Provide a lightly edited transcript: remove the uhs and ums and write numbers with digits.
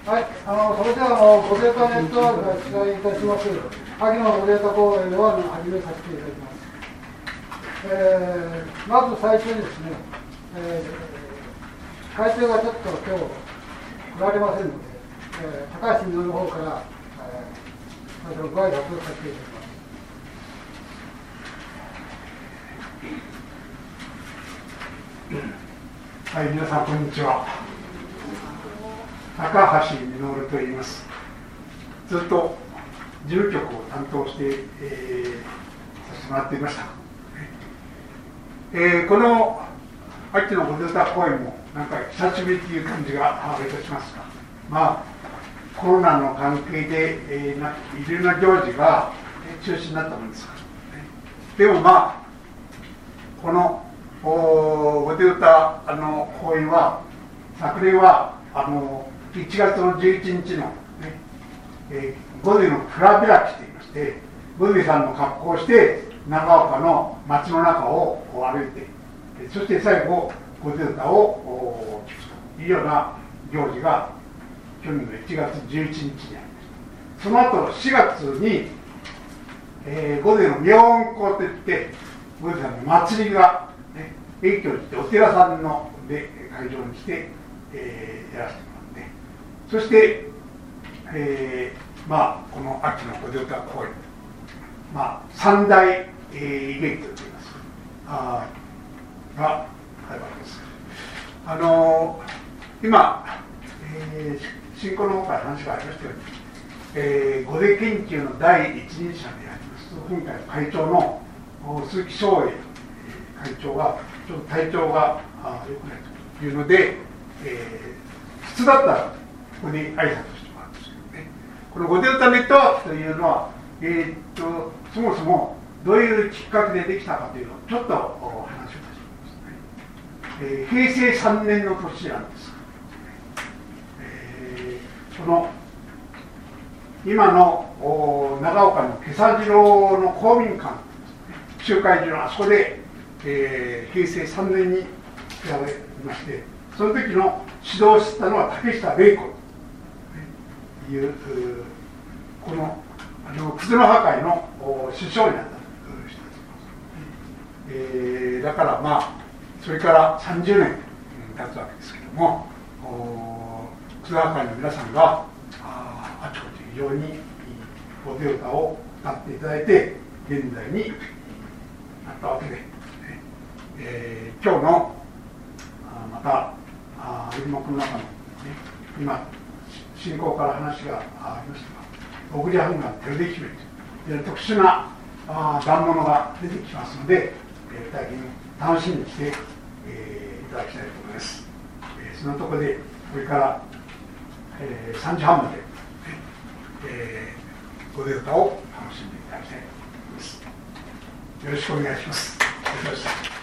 はい、それではごデータネットワークが記載いたします。秋のごデータ講演を始めさせていただきます。まず最初にですね、会長がちょっと今日来られませんので、高橋稔の方から、最初のご挨拶をさせていただきます。 はい、皆さんこんにちは。高橋稔と言います。ずっと事務局を担当して、させてもらっていました。この秋のごデータ講演もなんか久しぶりという感じがいたしますが、まあコロナの関係で、いろいろな行事が中止になったものですから、でもまあこのごデータ講演は昨年は1月の11日の、ねゴデの蔵開きといいまして、ゴデさんの格好をして長岡の街の中を歩いて、そして最後ゴデ歌を聞くというような行事が去年の1月11日にありました。その後4月に、ゴデの妙音講といってゴデさんの祭りが、ね、影響してお寺さんので会場にして、やらせてもらって、そして、まあこの秋のゴデ歌公演、まあ三大、イベントといいますがあるわけです。今、進行の方から話がありましたように、ゴデ研究の第一人者であります今回の会長の鈴木翔英会長がちょっと体調が良くないというので、普通だったらここに挨拶してもらうんですけどね、このゴデ歌ネットワークというのは、そもそもどういうきっかけでできたかというのをちょっとお話をいたしますね。平成3年の年なんです。この今の長岡の今朝次郎の公民館、集会所のあそこで、平成3年にやられまして、その時の指導したのは竹下玲子という、この葛の破壊の首相になった人たちです。だからまあそれから30年経つわけですけども、葛の破壊の皆さんがあちこち非常にゴデ歌を歌っていただいて現在になったわけで、今日のまた演目の中の、今進行から話がありましたが、小栗半眼照出姫という特殊な反物が出てきますので、大変楽しみにして、いただきたいと思います。そのところでこれから、3時半まで、ゴデ歌を楽しんでいただきたいと思います。よろしくお願いします。ありがとうございました。